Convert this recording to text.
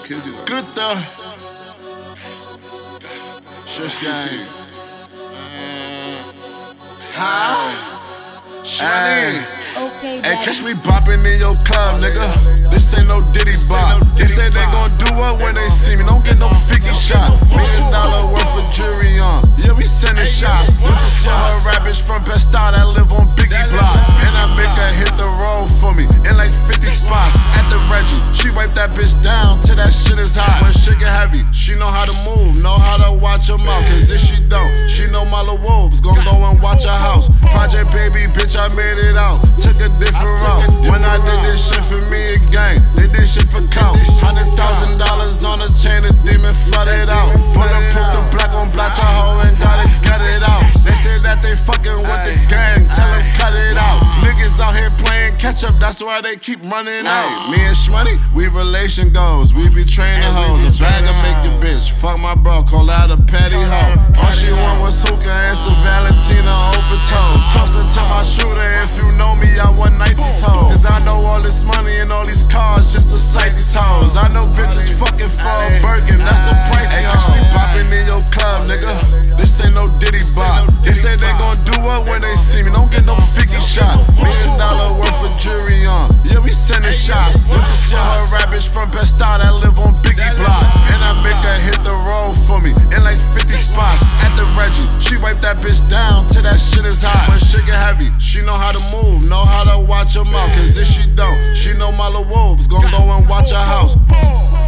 Kizzy though. Gruta. Shit gang. Shawty. Okay, Hey, daddy. catch me bopping in your club, nigga. This ain't no Diddy bop. They say they gon' do what when they see me. Don't get no 50 shot. $1 million worth of jewelry on. Yeah, we sending shots. With this for her rabbits from Besta that live on Biggie Block. And I make her hit the road for me in like 50 spots. At the Reggie, she wipe that bitch down till that shit is hot. When shit get heavy, she know how to move, know how to watch her mouth. Cause if she don't, she know my little wolves gon' go and watch her house. Project baby, bitch, I made it out. Took a different route. When I did this shit for me again, they did shit for count. $100,000 on a chain, a demon flooded out. Bulletproof the black on black Tahoe and gotta get it out. They say that they fucking with the gang, tell them cut it out. Niggas out here playing catch up, that's why they keep running out. Me and Shmoney, we relation goals, we be training hoes. A bag of make your bitch, fuck my bro, call out a petty hoe. All she want was hookah and some Valentina open toes. Toss her to my shooter, if you know me, I one night these hoes. Cause I know all this money and all these cars just to sight these hoes. I know bitches fucking for a Birkin, that's a pricey hoe. Catch me popping in your club, nigga. This ain't no Diddy bop. They say they gon' do what when they see me. Don't get no 50 shot. $1 million worth of jewelry on. Yeah, we sending shots. With this for her rabbits from Besta that live on Biggie Block. And I make her hit the road for me in like 50 spots. At the Reggie, she wipe that bitch down till that shit is hot. When shit get heavy, she know how to move, know how to watch her mouth. Cause if she don't, she know my little wolves gon' go and watch her house.